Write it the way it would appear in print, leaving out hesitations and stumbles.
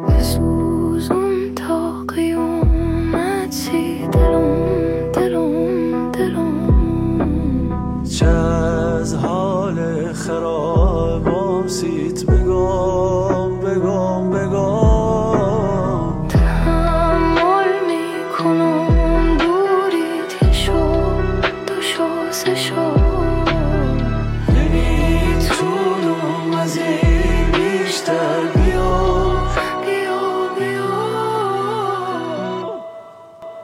بسوزون تا قیامتی دلم چه از حال خرابم سیت